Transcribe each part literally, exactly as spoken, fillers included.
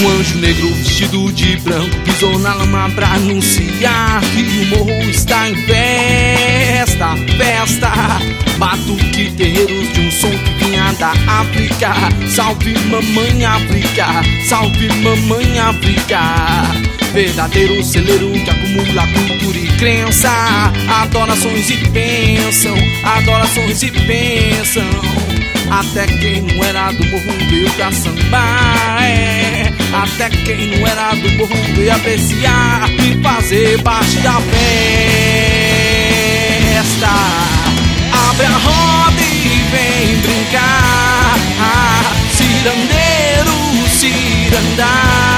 Um anjo negro vestido de branco pisou na lama pra anunciar que o morro está em festa, festa. Batuque, terreiros de um som que vinha da África. Salve mamãe África, salve mamãe África. Verdadeiro celeiro que acumula cultura e crença. Adorações e bênção, adorações e bênção. Até quem não era do morro veio pra sambar, é. Até quem não era do morro veio apreciar e fazer parte da festa. Abre a roda e vem brincar, cirandeiro, cirandar,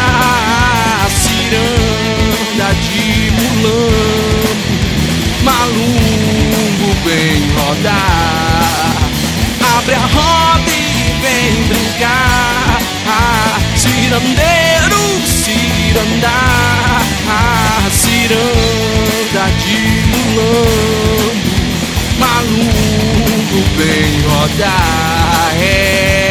ciranda de mulambo, malungo vem rodar. Abre a roda e vem brincar, cirandeiro, cirandar, ciranda de mulambo, maluco vem rodar, é.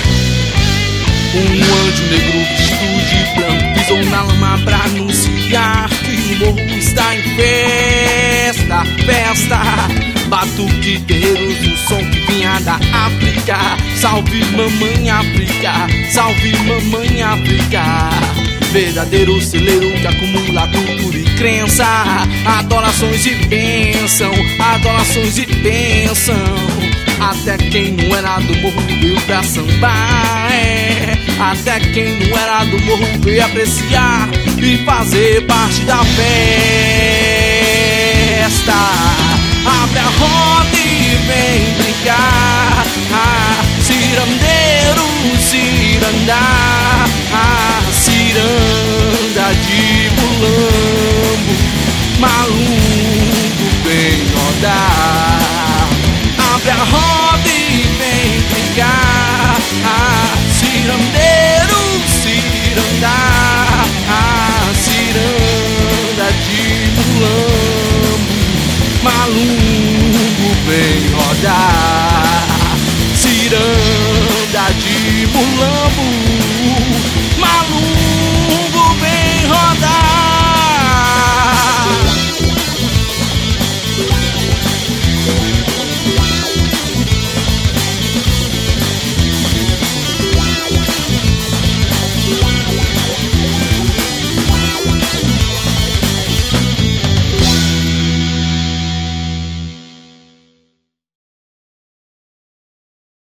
Um anjo negro vestido de branco pisou na lama pra anunciar que o morro está em festa, festa. Batuque, terreiros, um som que vinha da África. Salve mamãe África, salve mamãe África. Verdadeiro celeiro que acumula cultura e crença. Adorações e bênção, adorações e bênção. Até quem não era do morro veio pra sambar, é. Até quem não era do morro veio apreciar e fazer parte da festa. Abre a roda e vem brincar, cirandeiro, cirandar, ciranda de mulambo, maluco vem rodar. Abre a roda e vem brincar, cirandeiro, cirandar, ciranda de mulambo, maluco vem